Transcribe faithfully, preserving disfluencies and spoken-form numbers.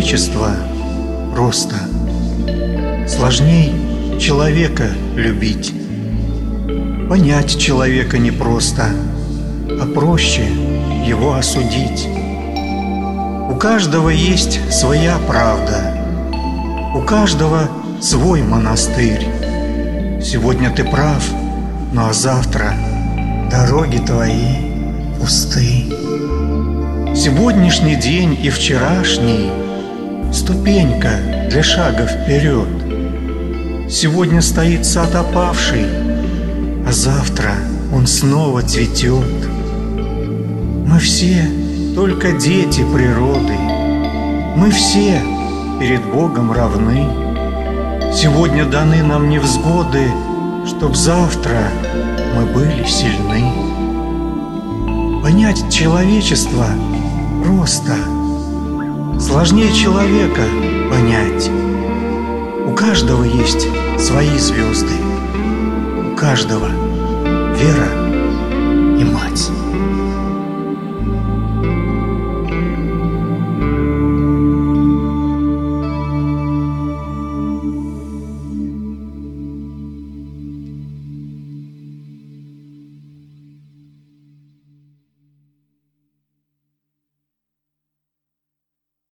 человечества просто. Сложней человека любить. Понять человека непросто, а проще его осудить. У каждого есть своя правда, у каждого свой монастырь. Сегодня ты прав, ну а завтра дороги твои пусты. Сегодняшний день и вчерашний — ступенька для шага вперед. Сегодня стоит сад опавший, а завтра он снова цветет. Мы все только дети природы, мы все перед Богом равны. Сегодня даны нам невзгоды, чтоб завтра мы были сильны. Понять человечество просто, сложнее человека понять. У каждого есть свои звезды, у каждого вера и мать.